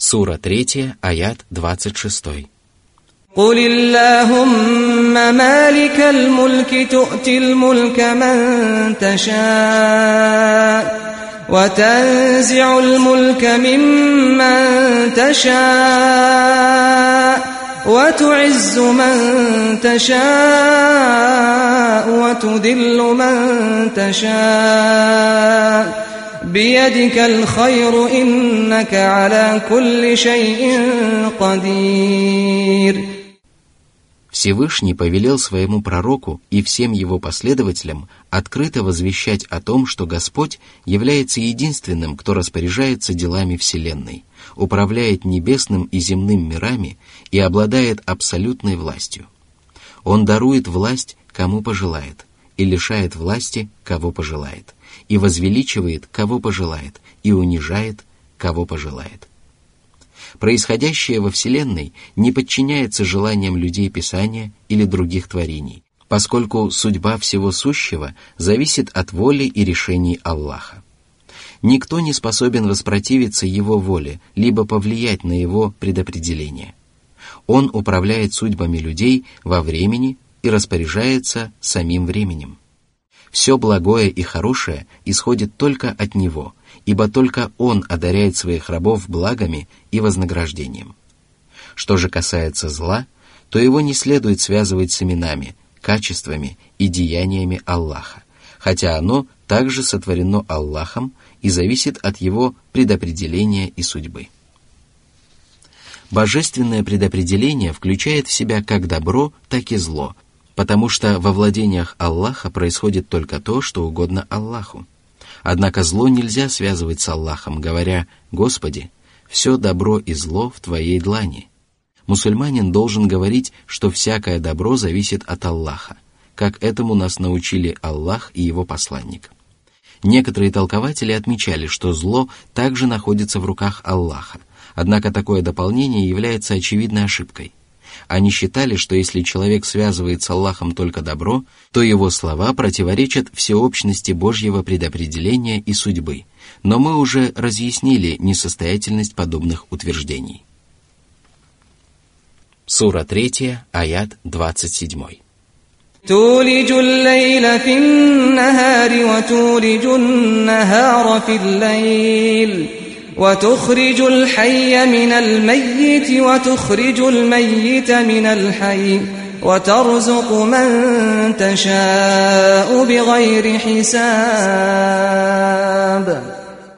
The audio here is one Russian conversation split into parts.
Сура 3, аят 26. قل اللهم مالك الملك تؤتي الملك من تشاء وتنزع الملك ممن تشاء وتعز من تشاء وتذل من تشاء بيدك الخير إنك على كل شيء قدير. Всевышний повелел своему пророку и всем его последователям открыто возвещать о том, что Господь является единственным, кто распоряжается делами Вселенной, управляет небесным и земным мирами и обладает абсолютной властью. Он дарует власть, кому пожелает, и лишает власти, кого пожелает, и возвеличивает, кого пожелает, и унижает, кого пожелает. Происходящее во Вселенной не подчиняется желаниям людей Писания или других творений, поскольку судьба всего сущего зависит от воли и решений Аллаха. Никто не способен воспротивиться Его воле, либо повлиять на Его предопределение. Он управляет судьбами людей во времени и распоряжается самим временем. Все благое и хорошее исходит только от Него, ибо только Он одаряет своих рабов благами и вознаграждением. Что же касается зла, то его не следует связывать с именами, качествами и деяниями Аллаха, хотя оно также сотворено Аллахом и зависит от Его предопределения и судьбы. Божественное предопределение включает в себя как добро, так и зло, потому что во владениях Аллаха происходит только то, что угодно Аллаху. Однако зло нельзя связывать с Аллахом, говоря: «Господи, все добро и зло в Твоей длани». Мусульманин должен говорить, что всякое добро зависит от Аллаха, как этому нас научили Аллах и Его посланник. Некоторые толкователи отмечали, что зло также находится в руках Аллаха, однако такое дополнение является очевидной ошибкой. Они считали, что если человек связывает с Аллахом только добро, то его слова противоречат всеобщности Божьего предопределения и судьбы, но мы уже разъяснили несостоятельность подобных утверждений. Сура 3, аят 27. تولج الليل في النهار وتولج النهار في الليل وتخرج الحي من الميت وتخرج الميت من الحي وترزق من تشاء بغير حساب.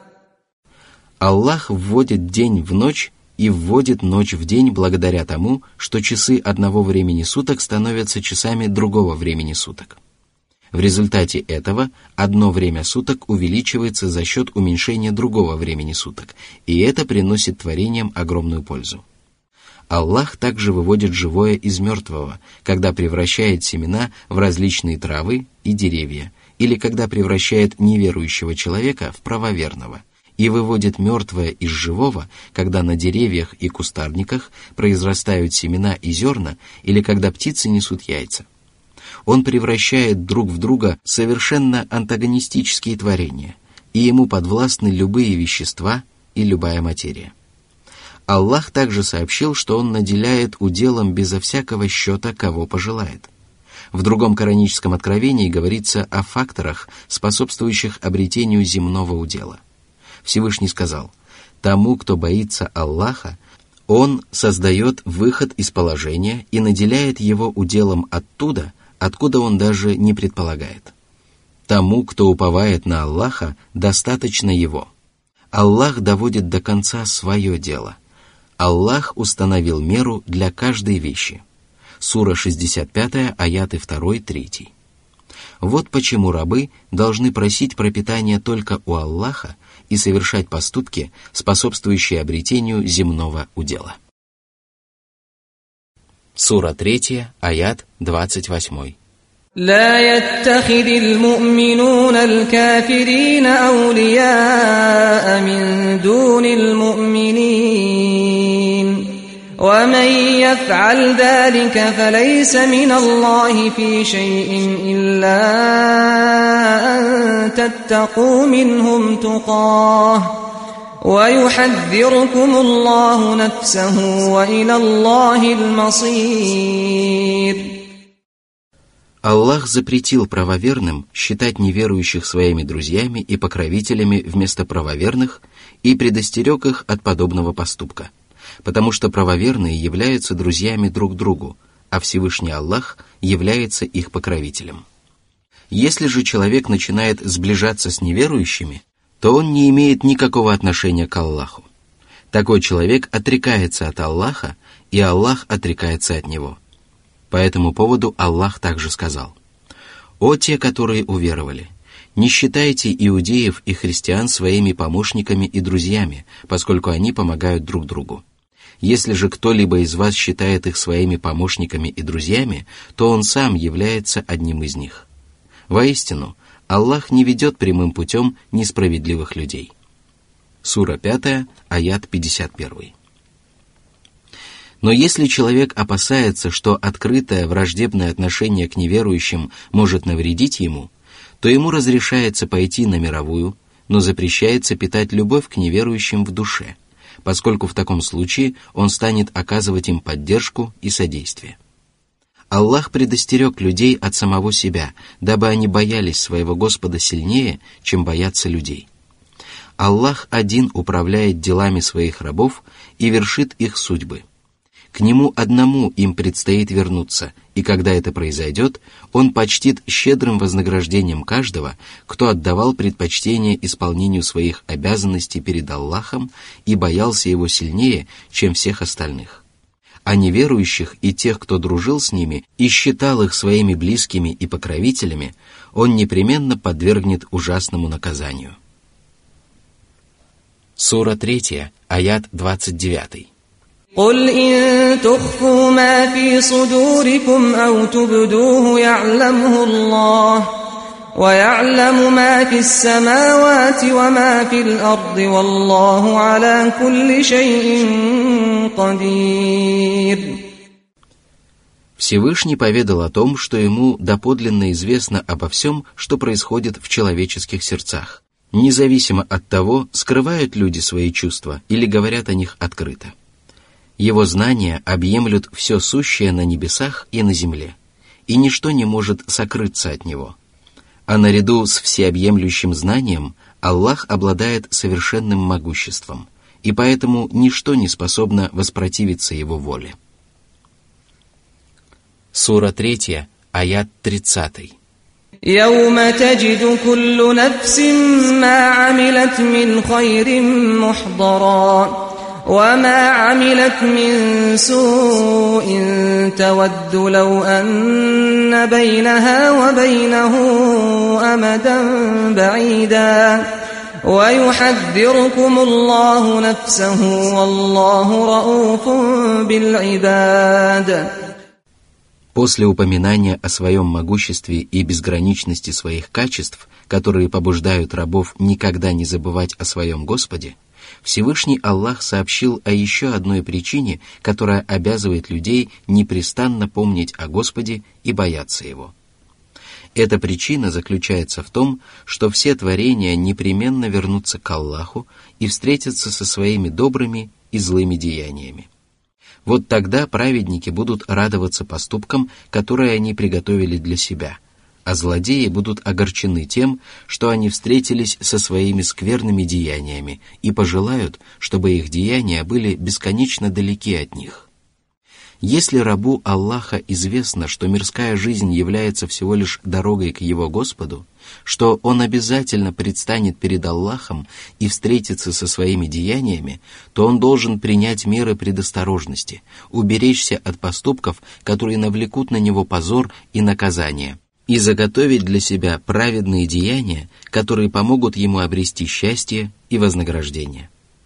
Аллах вводит день в ночь и вводит ночь в день благодаря тому, что часы одного времени суток становятся часами другого времени суток. В результате этого одно время суток увеличивается за счет уменьшения другого времени суток, и это приносит творениям огромную пользу. Аллах также выводит живое из мертвого, когда превращает семена в различные травы и деревья, или когда превращает неверующего человека в правоверного, и выводит мертвое из живого, когда на деревьях и кустарниках произрастают семена и зерна, или когда птицы несут яйца. Он превращает друг в друга совершенно антагонистические творения, и ему подвластны любые вещества и любая материя. Аллах также сообщил, что Он наделяет уделом безо всякого счета, кого пожелает. В другом кораническом откровении говорится о факторах, способствующих обретению земного удела. Всевышний сказал: «Тому, кто боится Аллаха, Он создает выход из положения и наделяет его уделом оттуда, откуда он даже не предполагает. Тому, кто уповает на Аллаха, достаточно его. Аллах доводит до конца свое дело. Аллах установил меру для каждой вещи». Сура 65, аяты 2-3. Вот почему рабы должны просить пропитания только у Аллаха и совершать поступки, способствующие обретению земного удела. Сура 3, аят 28. لا يتخذ المؤمنون الكافرين أولياء من دون المؤمنين ومن يفعل ذلك فليس من الله في شيء إلا أن تتقوا منهم تقاه ويحذركم الله نفسه وإلى الله المصير. Аллах запретил правоверным считать неверующих своими друзьями и покровителями вместо правоверных и предостерег их от подобного поступка, потому что правоверные являются друзьями друг другу, а Всевышний Аллах является их покровителем. Если же человек начинает сближаться с неверующими, то он не имеет никакого отношения к Аллаху. Такой человек отрекается от Аллаха, и Аллах отрекается от него. По этому поводу Аллах также сказал: «О те, которые уверовали, не считайте иудеев и христиан своими помощниками и друзьями, поскольку они помогают друг другу. Если же кто-либо из вас считает их своими помощниками и друзьями, то он сам является одним из них. Воистину, Аллах не ведет прямым путем несправедливых людей». Сура 5, аят 51. Но если человек опасается, что открытое враждебное отношение к неверующим может навредить ему, то ему разрешается пойти на мировую, но запрещается питать любовь к неверующим в душе, поскольку в таком случае он станет оказывать им поддержку и содействие. Аллах предостерег людей от самого себя, дабы они боялись своего Господа сильнее, чем боятся людей. Аллах один управляет делами своих рабов и вершит их судьбы. К Нему одному им предстоит вернуться, и когда это произойдет, Он почтит щедрым вознаграждением каждого, кто отдавал предпочтение исполнению своих обязанностей перед Аллахом и боялся Его сильнее, чем всех остальных. А неверующих и тех, кто дружил с ними и считал их своими близкими и покровителями, Он непременно подвергнет ужасному наказанию. Сура 3, аят 29. قل إن تخفوا ما في صدوركم أو تبدوه يعلمه الله ويعلم ما في السماوات وما في الأرض والله على كل شيء قدير. Всевышний поведал о том, что ему доподлинно известно обо всем, что происходит в человеческих сердцах, независимо от того, скрывают люди свои чувства или говорят о них открыто. Его знания объемлют все сущее на небесах и на земле, и ничто не может сокрыться от него. А наряду с всеобъемлющим знанием Аллах обладает совершенным могуществом, и поэтому ничто не способно воспротивиться Его воле. Сура 3, аят 30. يوم تجد كل نفس ما عملت من خير محضرا وما عملت من سوء تود لو أن بينها وبينه أمدا بعيدا ويحذركم الله نفسه والله رؤوف بالعباد. После упоминания о своем могуществе и безграничности своих качеств, которые побуждают рабов никогда не забывать о своем Господе, Всевышний Аллах сообщил о еще одной причине, которая обязывает людей непрестанно помнить о Господе и бояться Его. Эта причина заключается в том, что все творения непременно вернутся к Аллаху и встретятся со своими добрыми и злыми деяниями. Вот тогда праведники будут радоваться поступкам, которые они приготовили для себя, а злодеи будут огорчены тем, что они встретились со своими скверными деяниями и пожелают, чтобы их деяния были бесконечно далеки от них. Если рабу Аллаха известно, что мирская жизнь является всего лишь дорогой к его Господу, что он обязательно предстанет перед Аллахом и встретится со своими деяниями, то он должен принять меры предосторожности, уберечься от поступков, которые навлекут на него позор и наказание, и заготовить для себя праведные деяния, которые помогут ему обрести счастье и вознаграждение.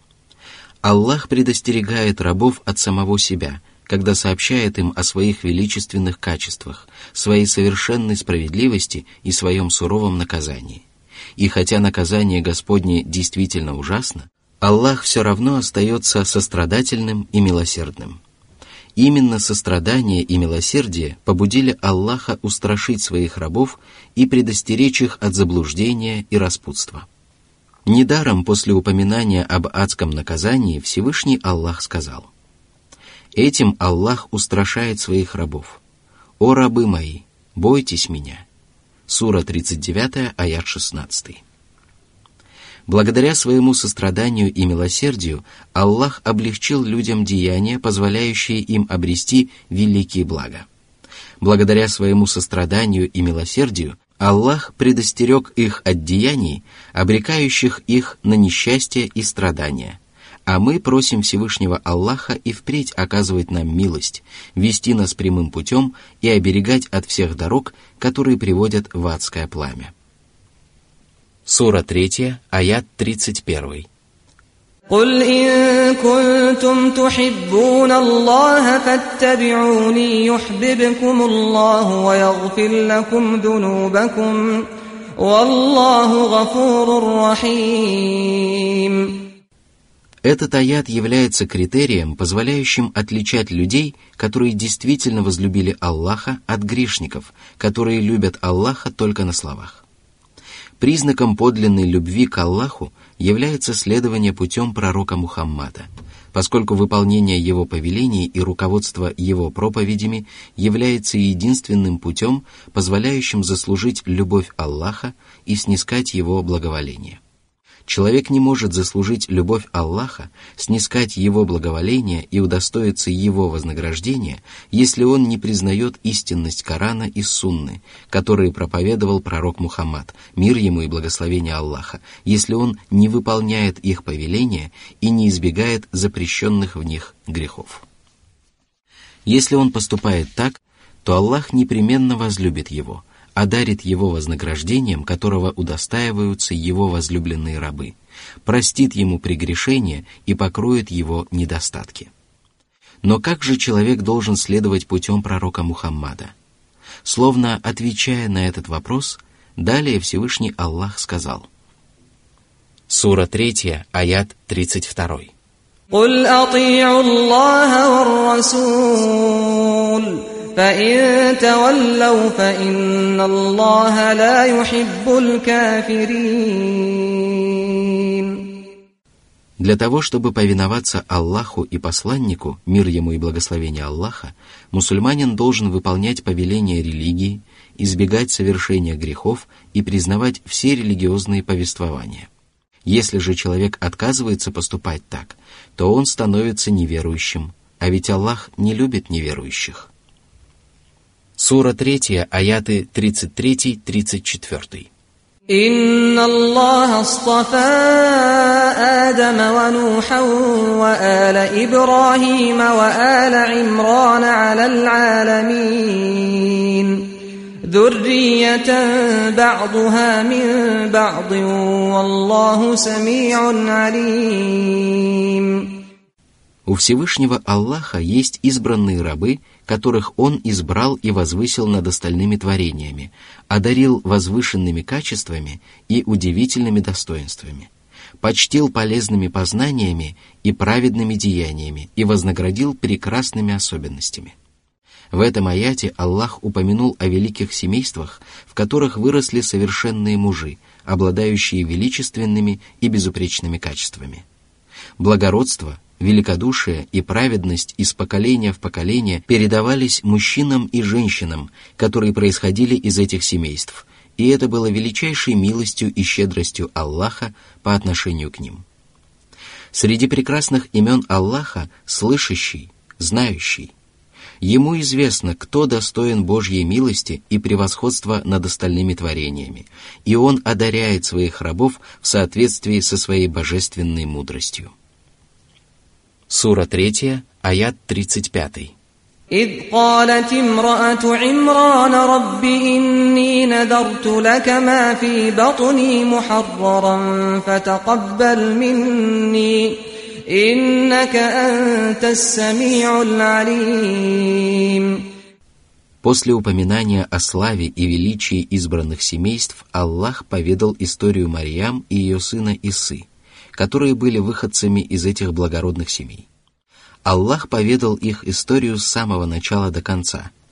Аллах предостерегает рабов от самого себя, когда сообщает им о своих величественных качествах, своей совершенной справедливости и своем суровом наказании. И хотя наказание Господне действительно ужасно, Аллах все равно остается сострадательным и милосердным. Именно сострадание и милосердие побудили Аллаха устрашить своих рабов и предостеречь их от заблуждения и распутства. Недаром после упоминания об адском наказании Всевышний Аллах сказал: «Этим Аллах устрашает своих рабов. О рабы мои, бойтесь меня». Сура 39, аят 16. Благодаря своему состраданию и милосердию Аллах облегчил людям деяния, позволяющие им обрести великие блага. Благодаря своему состраданию и милосердию Аллах предостерег их от деяний, обрекающих их на несчастье и страдания. А мы просим Всевышнего Аллаха и впредь оказывать нам милость, вести нас прямым путем и оберегать от всех дорог, которые приводят в адское пламя. Сура 3, аят 31. قل إن كنتم تحبون الله فاتبعوني يحببكم الله ويغفر لكم ذنوبكم والله غفور رحيم. Этот аят является критерием, позволяющим отличать людей, которые действительно возлюбили Аллаха, от грешников, которые любят Аллаха только на словах. Признаком подлинной любви к Аллаху является следование путем пророка Мухаммада, поскольку выполнение его повелений и руководство его проповедями является единственным путем, позволяющим заслужить любовь Аллаха и снискать его благоволение. Человек не может заслужить любовь Аллаха, снискать его благоволение и удостоиться его вознаграждения, если он не признает истинность Корана и Сунны, которые проповедовал пророк Мухаммад, мир ему и благословение Аллаха, если он не выполняет их повеления и не избегает запрещенных в них грехов. Если он поступает так, то Аллах непременно возлюбит его, одарит его вознаграждением, которого удостаиваются его возлюбленные рабы, простит ему прегрешения и покроет его недостатки. Но как же человек должен следовать путем пророка Мухаммада? Словно отвечая на этот вопрос, далее Всевышний Аллах сказал. Сура 3, аят 32. قل أطيعوا الله والرسول فإن تولوا فإن الله لا يحب الكافرين. Для того, чтобы повиноваться Аллаху и посланнику, мир ему и благословение Аллаха, мусульманин должен выполнять повеления религии, избегать совершения грехов и признавать все религиозные повествования. Если же человек отказывается поступать так, то он становится неверующим, а ведь Аллах не любит неверующих. Сура 3, аяты 33-34. إن الله اصطفى آدم ونوحا وآل إبراهيم وآل عمران على العالمين ذرية بعضها من بعض والله سميع عليم. У Всевышнего Аллаха есть избранные рабы, которых Он избрал и возвысил над остальными творениями, одарил возвышенными качествами и удивительными достоинствами, почтил полезными познаниями и праведными деяниями и вознаградил прекрасными особенностями. В этом аяте Аллах упомянул о великих семействах, в которых выросли совершенные мужи, обладающие величественными и безупречными качествами. Благородство, великодушие и праведность из поколения в поколение передавались мужчинам и женщинам, которые происходили из этих семейств, и это было величайшей милостью и щедростью Аллаха по отношению к ним. Среди прекрасных имен Аллаха – слышащий, знающий. Ему известно, кто достоин Божьей милости и превосходства над остальными творениями, и Он одаряет своих рабов в соответствии со своей божественной мудростью. Сура 3, аят 35. إذ قالت امرأة عمران رب إني نذرت لك ما في بطني محررا فتقبل مني إنك أنت السميع العليم. После упоминания о славе и величии избранных семейств Аллах поведал историю Марьям и ее сына Исы, которые были выходцами из этих благородных семей. Аллах поведал их историю с самого начала до конца.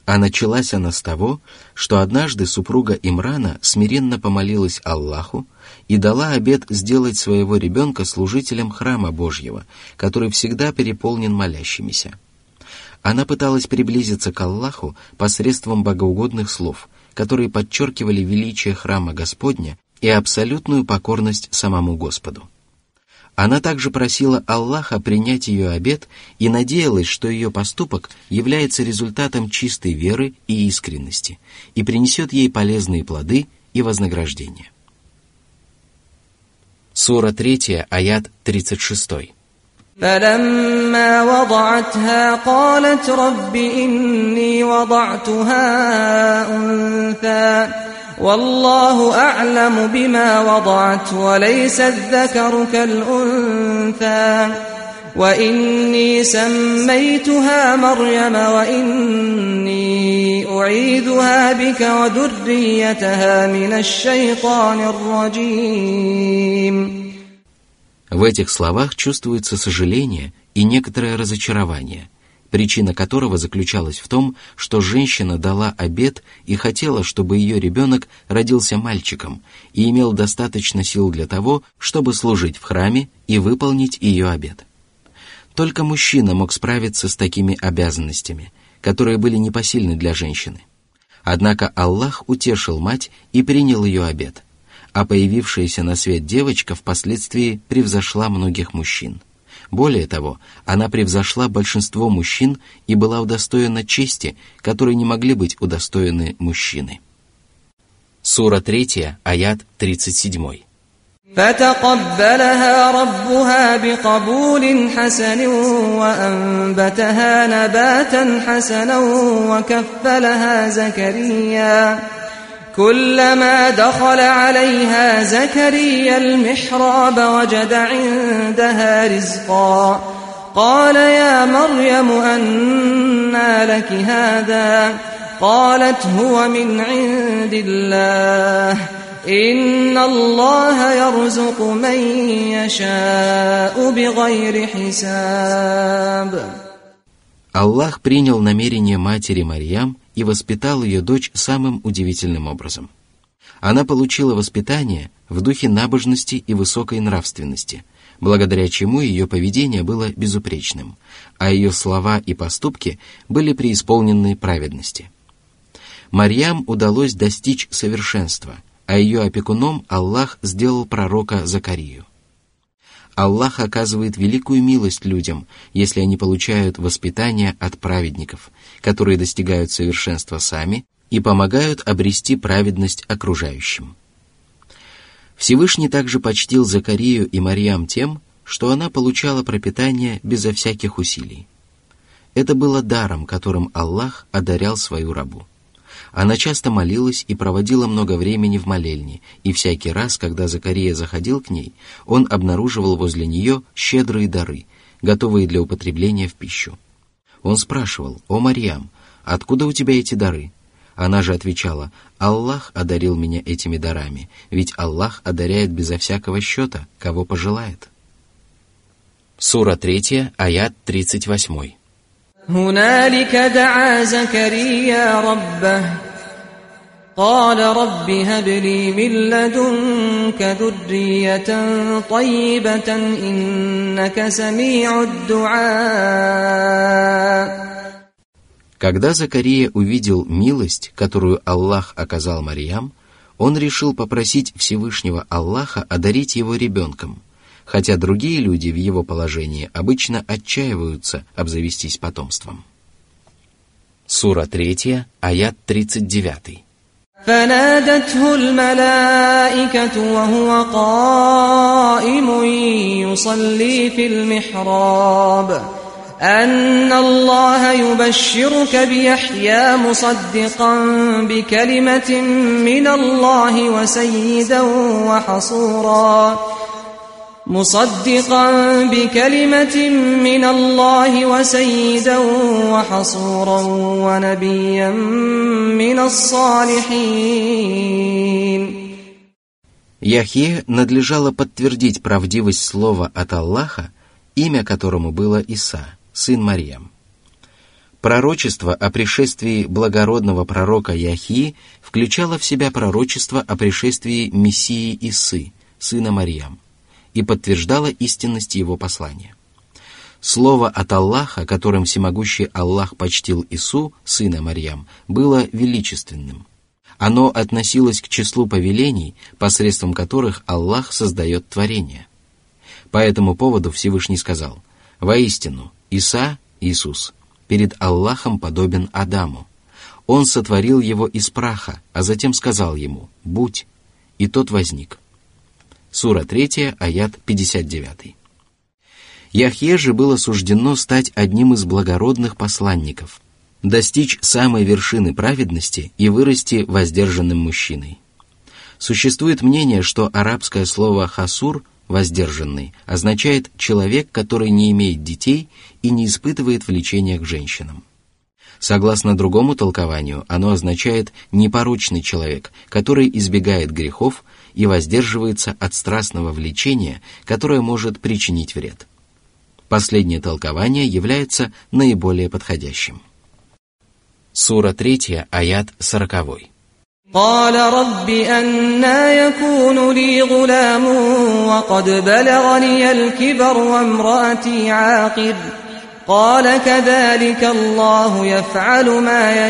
А началась она с того, что однажды супруга Имрана смиренно помолилась Аллаху и дала обет сделать своего ребенка служителем храма Божьего, который всегда переполнен молящимися. Она пыталась приблизиться к Аллаху посредством богоугодных слов, которые подчеркивали величие храма Господня и абсолютную покорность самому Господу. Она также просила Аллаха принять ее обет и надеялась, что ее поступок является результатом чистой веры и искренности и принесет ей полезные плоды и вознаграждение. Сура 3, аят 36. فلما وضعتها قالت رب إني وضعتها أنثى والله أعلم بما وضعت وليس الذكر كالأنثى وإني سميتها مريم وإني أعيذها بك وذريتها من الشيطان الرجيم. В этих словах чувствуется сожаление и некоторое разочарование, причина которого заключалась в том, что женщина дала обет и хотела, чтобы ее ребенок родился мальчиком и имел достаточно сил для того, чтобы служить в храме и выполнить ее обет. Только мужчина мог справиться с такими обязанностями, которые были непосильны для женщины. Однако Аллах утешил мать и принял ее обет, а появившаяся на свет девочка впоследствии превзошла многих мужчин. Более того, она превзошла большинство мужчин и была удостоена чести, которой не могли быть удостоены мужчины. Сура 3, аят 37. فتقبلها ربها بقبول حسن وأنبتها نباتا حسنا وكفلها زكريا كلما دخل عليها زكريا المحراب وجد عندها رزقا قال يا مريم أنى لك هذا قالت هو من عند الله إن الله يرزق من يشاء بغير حساب. Аллах принял намерение матери Марьям и воспитал ее дочь самым удивительным образом. Она получила воспитание в духе набожности и высокой нравственности, благодаря чему ее поведение было безупречным, а ее слова и поступки были преисполнены праведности. Марьям удалось достичь совершенства, а ее опекуном Аллах сделал пророка Закарию. Аллах оказывает великую милость людям, если они получают воспитание от праведников, которые достигают совершенства сами и помогают обрести праведность окружающим. Всевышний также почтил Закарию и Марьям тем, что она получала пропитание безо всяких усилий. Это было даром, которым Аллах одарял свою рабу. Она часто молилась и проводила много времени в молельне, и всякий раз, когда Закария заходил к ней, он обнаруживал возле нее щедрые дары, готовые для употребления в пищу. Он спрашивал: «О, Марьям, откуда у тебя эти дары?» Она же отвечала: «Аллах одарил меня этими дарами, ведь Аллах одаряет безо всякого счета, кого пожелает». Сура 3, аят 38. هنالك دعا زكريا ربه قال رب هب لي من لدنك ذرية طيبة إنك سميع الدعاء. Когда Закария увидел милость, которую Аллах оказал Марьям, он решил попросить Всевышнего Аллаха одарить его ребенком, хотя другие люди в его положении обычно отчаиваются обзавестись потомством. Сура 3, аят 39. فنادته الملائكة وهو قائم يصلي في المحراب أن الله يبشرك بيحيى مصدقا بكلمة من الله وسيدا وحصورا ونبيا من الصالحين. Яхье надлежало подтвердить правдивость слова от Аллаха, имя которому было Иса, сын Марьям. Пророчество о пришествии благородного пророка Яхьи включало в себя пророчество о пришествии Мессии Исы, сына Марьям, и подтверждало истинность его послания. Слово от Аллаха, которым всемогущий Аллах почтил Ису, сына Марьям, было величественным. Оно относилось к числу повелений, посредством которых Аллах создает творение. По этому поводу Всевышний сказал: «Воистину, Иса, Иисус, перед Аллахом подобен Адаму. Он сотворил его из праха, а затем сказал ему: «Будь», и тот возник». Сура 3, аят 59. Яхье же было суждено стать одним из благородных посланников, достичь самой вершины праведности и вырасти воздержанным мужчиной. Существует мнение, что арабское слово «хасур» — «воздержанный» означает «человек, который не имеет детей и не испытывает влечения к женщинам». Согласно другому толкованию, оно означает «непорочный человек, который избегает грехов и воздерживается от страстного влечения, которое может причинить вред». Последнее толкование является наиболее подходящим. Сура 3, аят 40. قال رب أنى يكون لي غلام وقد بلغني الكبر وامرأتي عاقر قال كذلك الله يفعل ما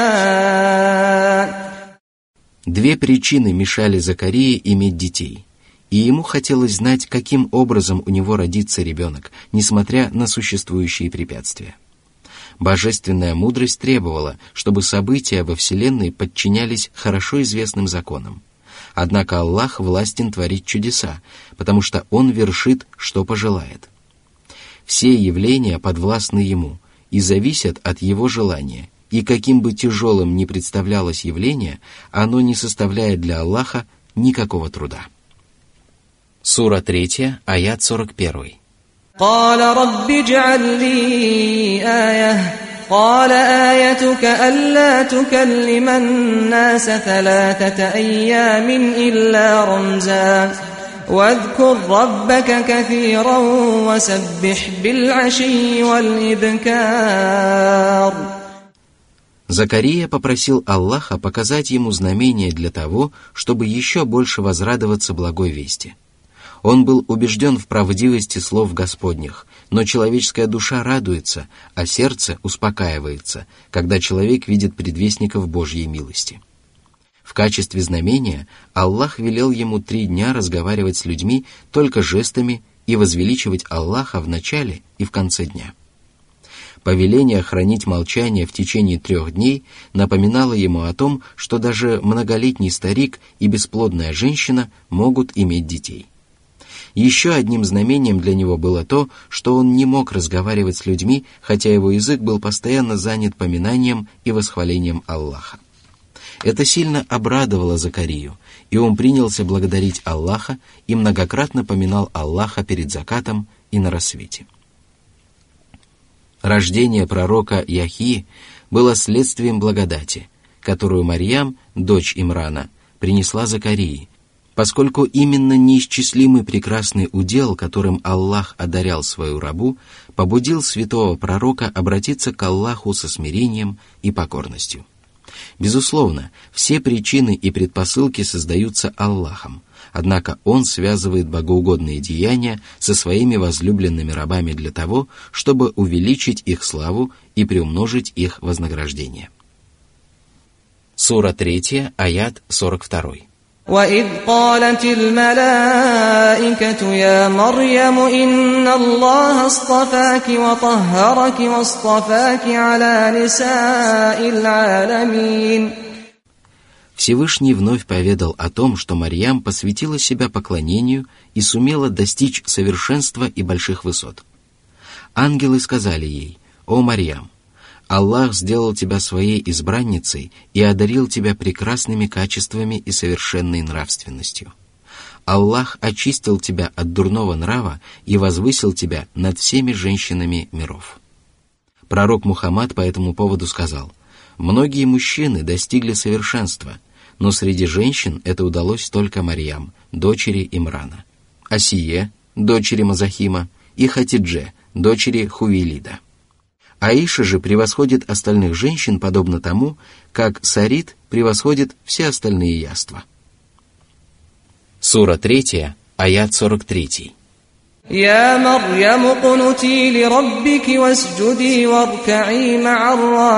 يشاء. Две причины мешали Закарии иметь детей, и ему хотелось знать, каким образом у него родится ребенок, несмотря на существующие препятствия. Божественная мудрость требовала, чтобы события во Вселенной подчинялись хорошо известным законам. Однако Аллах властен творить чудеса, потому что Он вершит, что пожелает. Все явления подвластны Ему и зависят от Его желания, и каким бы тяжелым ни представлялось явление, оно не составляет для Аллаха никакого труда. Сура 3, аят 41. قال رب اجعل لي آية قال آيتك ألا تكلم الناس 3 أيام إلا رمزا واذكر ربك كثيرا وسبح بالعشي والإبكار. Закария попросил Аллаха показать ему знамения для того, чтобы еще больше возрадоваться благой вести. Он был убежден в правдивости слов Господних, но человеческая душа радуется, а сердце успокаивается, когда человек видит предвестников Божьей милости. В качестве знамения Аллах велел ему 3 дня разговаривать с людьми только жестами и возвеличивать Аллаха в начале и в конце дня. Повеление хранить молчание в течение 3 дней напоминало ему о том, что даже многолетний старик и бесплодная женщина могут иметь детей. Еще одним знамением для него было то, что он не мог разговаривать с людьми, хотя его язык был постоянно занят поминанием и восхвалением Аллаха. Это сильно обрадовало Закарию, и он принялся благодарить Аллаха и многократно поминал Аллаха перед закатом и на рассвете. Рождение пророка Яхьи было следствием благодати, которую Марьям, дочь Имрана, принесла Закарии, поскольку именно неисчислимый прекрасный удел, которым Аллах одарял свою рабу, побудил святого пророка обратиться к Аллаху со смирением и покорностью. Безусловно, все причины и предпосылки создаются Аллахом, однако Он связывает богоугодные деяния со своими возлюбленными рабами для того, чтобы увеличить их славу и приумножить их вознаграждение. Сура 3, аят 42. وَإِذْ قَالَتِ الْمَلَائِكَةُ يَا مَرْيَمُ إِنَّ اللَّهَ اصْطَفَاكِ وَطَهَّرَكِ وَاصْطَفَاكِ عَلَى نِسَاءِ الْعَالَمِينَ. Всевышний вновь поведал о том, что Марьям посвятила себя поклонению и сумела достичь совершенства и больших высот. Ангелы сказали ей: «О Марьям, Аллах сделал тебя своей избранницей и одарил тебя прекрасными качествами и совершенной нравственностью. Аллах очистил тебя от дурного нрава и возвысил тебя над всеми женщинами миров». Пророк Мухаммад по этому поводу сказал: «Многие мужчины достигли совершенства, но среди женщин это удалось только Марьям, дочери Имрана, Асие, дочери Мазахима, и Хатидже, дочери Хувейлида. Аиша же превосходит остальных женщин подобно тому, как Сарид превосходит все остальные яства. Сура 3, аят 43. «Я Марьям, кунути ли раббики васджуди варкаи ма'ар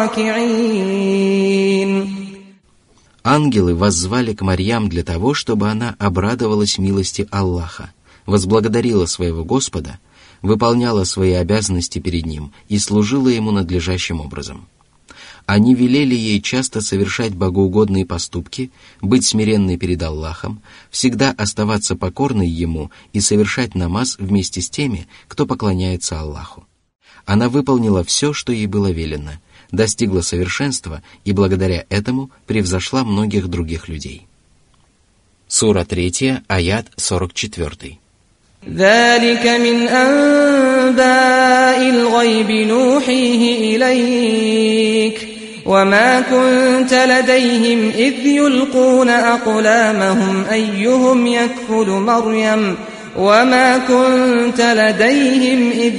раки'ин». Ангелы воззвали к Марьям для того, чтобы она обрадовалась милости Аллаха, возблагодарила своего Господа, выполняла свои обязанности перед Ним и служила Ему надлежащим образом. Они велели ей часто совершать богоугодные поступки, быть смиренной перед Аллахом, всегда оставаться покорной Ему и совершать намаз вместе с теми, кто поклоняется Аллаху. Она выполнила все, что ей было велено, достигла совершенства и благодаря этому превзошла многих других людей. Сура 3, аят 44. ذلك من أنباء الغيب نوحيه إليك وما كنت لديهم إذ يلقون أقلامهم أيهم يكفل مريم وما كنت لديهم إذ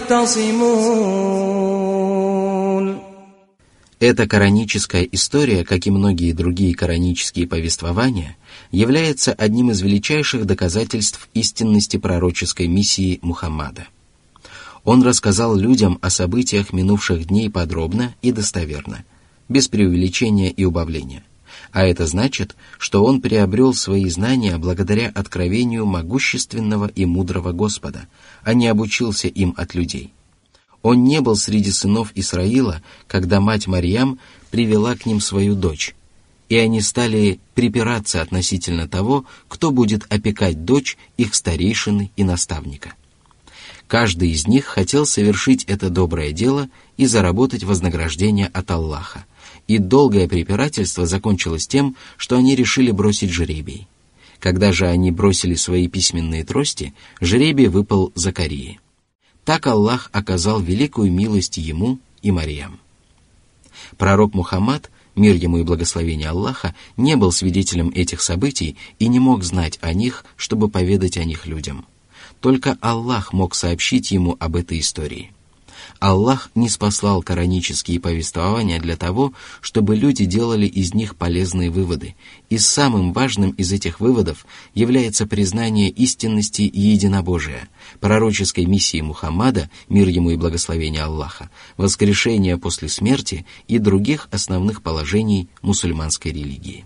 يختصمون. Эта кораническая история, как и многие другие коранические повествования, является одним из величайших доказательств истинности пророческой миссии Мухаммада. Он рассказал людям о событиях минувших дней подробно и достоверно, без преувеличения и убавления. А это значит, что он приобрел свои знания благодаря откровению могущественного и мудрого Господа, а не обучился им от людей. Он не был среди сынов Исраила, когда мать Марьям привела к ним свою дочь, и они стали припираться относительно того, кто будет опекать дочь их старейшины и наставника. Каждый из них хотел совершить это доброе дело и заработать вознаграждение от Аллаха, и долгое препирательство закончилось тем, что они решили бросить жребий. Когда же они бросили свои письменные трости, жребий выпал Закарии. Так Аллах оказал великую милость ему и Марьям. Пророк Мухаммад, мир ему и благословение Аллаха, не был свидетелем этих событий и не мог знать о них, чтобы поведать о них людям. Только Аллах мог сообщить ему об этой истории. Аллах не спаслал коранические повествования для того, чтобы люди делали из них полезные выводы, и самым важным из этих выводов является признание истинности единобожия, пророческой миссии Мухаммада, мир ему и благословение Аллаха, воскрешения после смерти и других основных положений мусульманской религии.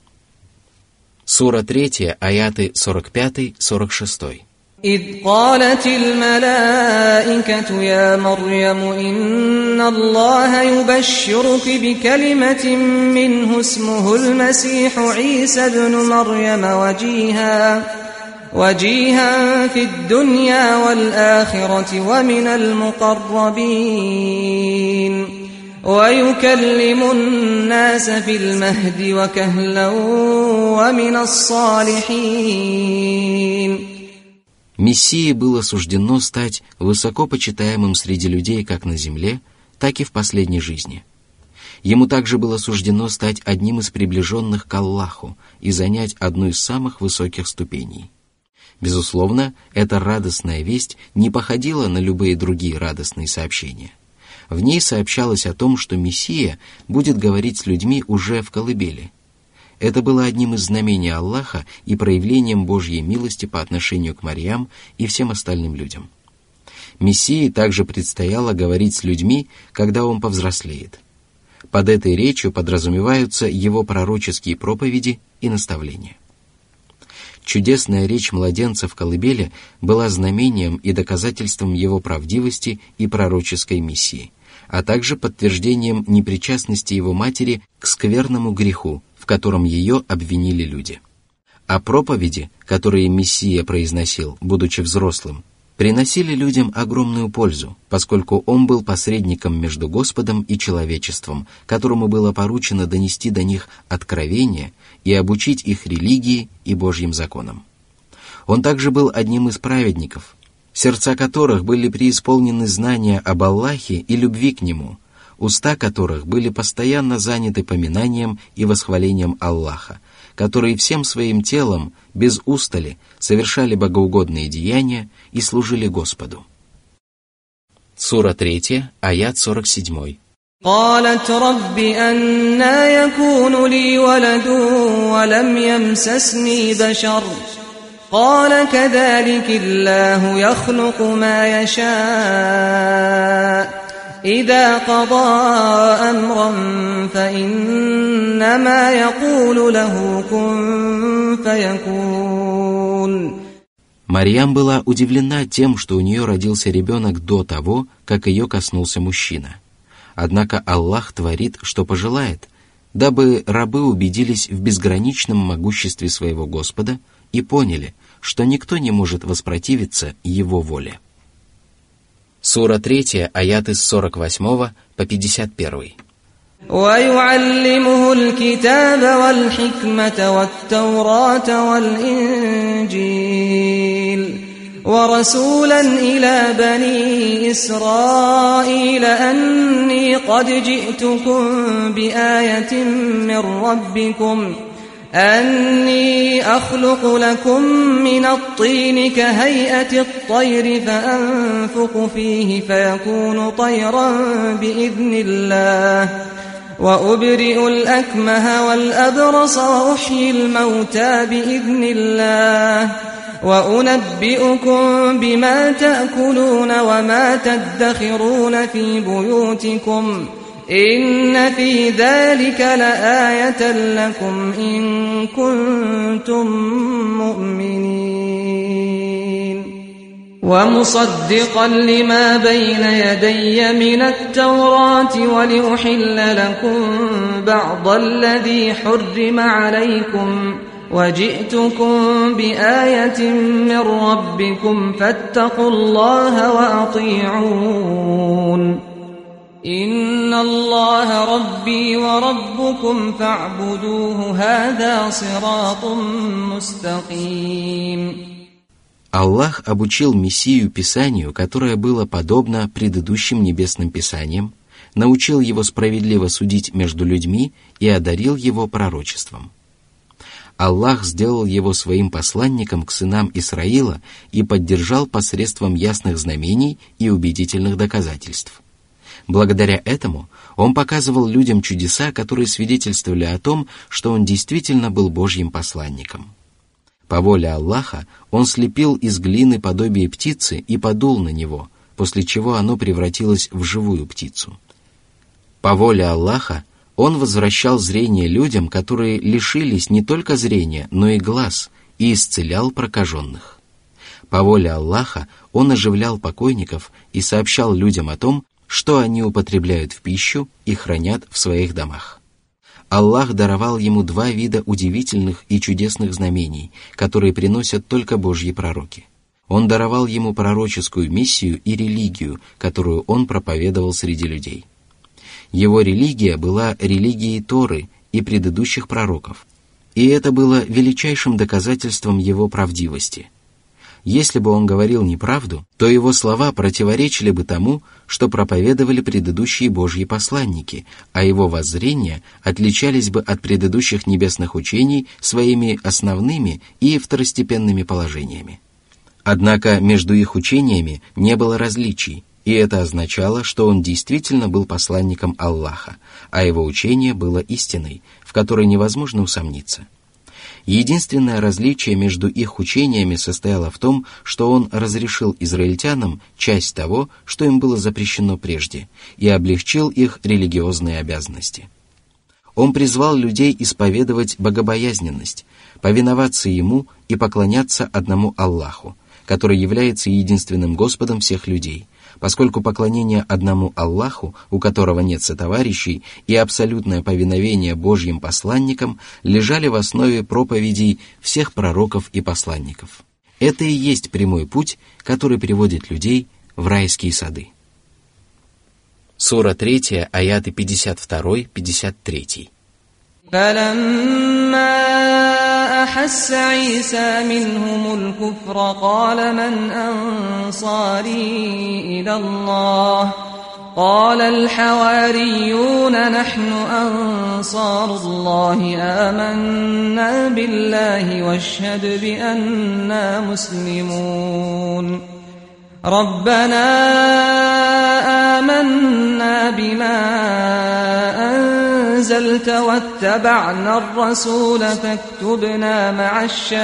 Сура 3, аяты 45-46. إذ قالت الملائكة يا مريم إن الله يبشرك بكلمة منه اسمه المسيح عيسى بن مريم وجيها في الدنيا والآخرة ومن المقربين ويكلم الناس في المهد وكهلا ومن الصالحين. Мессии было суждено стать высоко почитаемым среди людей как на земле, так и в последней жизни. Ему также было суждено стать одним из приближенных к Аллаху и занять одну из самых высоких ступеней. Безусловно, эта радостная весть не походила на любые другие радостные сообщения. В ней сообщалось о том, что Мессия будет говорить с людьми уже в колыбели. Это было одним из знамений Аллаха и проявлением Божьей милости по отношению к Марьям и всем остальным людям. Мессии также предстояло говорить с людьми, когда он повзрослеет. Под этой речью подразумеваются его пророческие проповеди и наставления. Чудесная речь младенца в колыбели была знамением и доказательством его правдивости и пророческой миссии, а также подтверждением непричастности его матери к скверному греху, в котором ее обвинили люди. А проповеди, которые Мессия произносил, будучи взрослым, приносили людям огромную пользу, поскольку он был посредником между Господом и человечеством, которому было поручено донести до них откровение и обучить их религии и Божьим законам. Он также был одним из праведников, сердца которых были преисполнены знания об Аллахе и любви к Нему, уста которых были постоянно заняты поминанием и восхвалением Аллаха, которые всем своим телом, без устали, совершали богоугодные деяния и служили Господу. Сура 3, аят 47. قالت رب أنى يكون لي ولد ولم يمسسني بشر قال كذلك الله يخلق ما يشاء إذا قضى أمرا فإنما يقول له كن فيكون. Марьям была удивлена тем, что у нее родился ребенок до того, как ее коснулся мужчина. Однако Аллах творит, что пожелает, дабы рабы убедились в безграничном могуществе своего Господа и поняли, что никто не может воспротивиться Его воле. Сура 3, аяты с 48 по 51. وَيُعَلِّمُهُ الْكِتَابَ وَالْحِكْمَةَ وَالتَّوْرَاةَ وَالْإِنْجِيلَ وَرَسُولًا إِلَى بَنِي إِسْرَائِيلَ أَنِّي قَدْ جِئْتُكُمْ بِآيَةٍ من ربكم أني أخلق لكم من الطين كهيئة الطير فأنفخ فيه فيكون طيرا بإذن الله وأبرئ الأكمه والأبرص وأحيي الموتى بإذن الله وأنبئكم بما تأكلون وما تدخرون في بيوتكم إن في ذلك لآية لكم إن كنتم مؤمنين ومصدقا لما بين يدي من التوراة ولأحل لكم بعض الذي حرم عليكم وجئتكم بآية من ربكم فاتقوا الله وأطيعون إن الله ربي وربكم فاعبدوه هذا صراط مستقيم. Аллах обучил Мессию Писанию, которое было подобно предыдущим небесным Писаниям, научил его справедливо судить между людьми и одарил его пророчеством. Аллах сделал его своим посланником к сынам Исраила и поддержал посредством ясных знамений и убедительных доказательств. Благодаря этому он показывал людям чудеса, которые свидетельствовали о том, что он действительно был Божьим посланником. По воле Аллаха он слепил из глины подобие птицы и подул на него, после чего оно превратилось в живую птицу. По воле Аллаха он возвращал зрение людям, которые лишились не только зрения, но и глаз, и исцелял прокаженных. По воле Аллаха он оживлял покойников и сообщал людям о том, что они употребляют в пищу и хранят в своих домах. Аллах даровал ему 2 вида удивительных и чудесных знамений, которые приносят только Божьи пророки. Он даровал ему пророческую миссию и религию, которую он проповедовал среди людей. Его религия была религией Торы и предыдущих пророков, и это было величайшим доказательством его правдивости. Если бы он говорил неправду, то его слова противоречили бы тому, что проповедовали предыдущие Божьи посланники, а его воззрения отличались бы от предыдущих небесных учений своими основными и второстепенными положениями. Однако между их учениями не было различий, и это означало, что он действительно был посланником Аллаха, а его учение было истиной, в которой невозможно усомниться. Единственное различие между их учениями состояло в том, что он разрешил израильтянам часть того, что им было запрещено прежде, и облегчил их религиозные обязанности. Он призвал людей исповедовать богобоязненность, повиноваться Ему и поклоняться одному Аллаху, который является единственным Господом всех людей, поскольку поклонение одному Аллаху, у которого нет сотоварищей, и абсолютное повиновение Божьим посланникам лежали в основе проповедей всех пророков и посланников. Это и есть прямой путь, который приводит людей в райские сады. Сура 3, аяты 52-53. أحس عيسى منهم الكفر قال من أنصاري إلى الله قال الحواريون نحن أنصار الله آمنا بالله واشهد بأننا مسلمون ربنا أنزلت واتبعنا الرسول فاكتبنا مع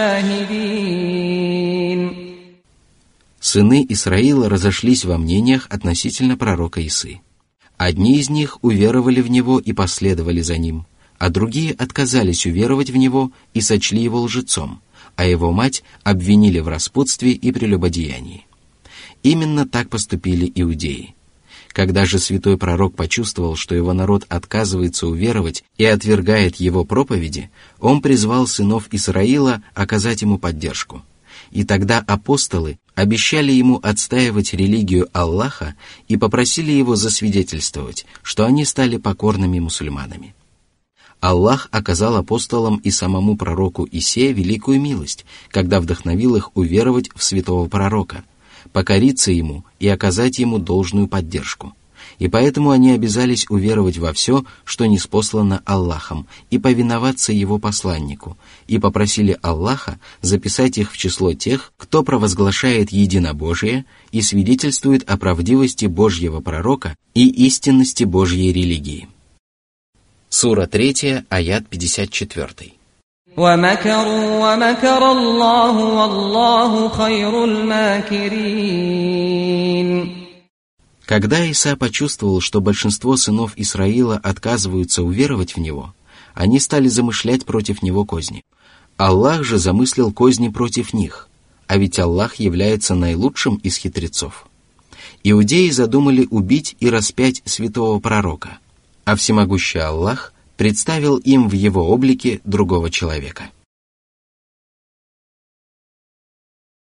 الشاهدين. Сыны Исраила разошлись во мнениях относительно пророка Исы. Одни из них уверовали в него и последовали за ним, а другие отказались уверовать в него и сочли его лжецом, а его мать обвинили в распутстве и прелюбодеянии. Именно так поступили иудеи. Когда же святой пророк почувствовал, что его народ отказывается уверовать и отвергает его проповеди, он призвал сынов Исраила оказать ему поддержку. И тогда апостолы обещали ему отстаивать религию Аллаха и попросили его засвидетельствовать, что они стали покорными мусульманами. Аллах оказал апостолам и самому пророку Исе великую милость, когда вдохновил их уверовать в святого пророка, покориться ему и оказать ему должную поддержку. И поэтому они обязались уверовать во все, что ниспослано Аллахом, и повиноваться его посланнику, и попросили Аллаха записать их в число тех, кто провозглашает единобожие и свидетельствует о правдивости Божьего пророка и истинности Божьей религии. Сура 3, аят 54. وَمَكَرُوا وَمَكَرَ اللَّهُ وَاللَّهُ خَيْرُ الْمَاكِرِينَ. Когда Иса почувствовал, что большинство сынов Исраила отказываются уверовать в него, они стали замышлять против него козни. Аллах же замыслил козни против них, а ведь Аллах является наилучшим из хитрецов. Иудеи задумали убить и распять святого пророка, а всемогущий Аллах представил им в его облике другого человека.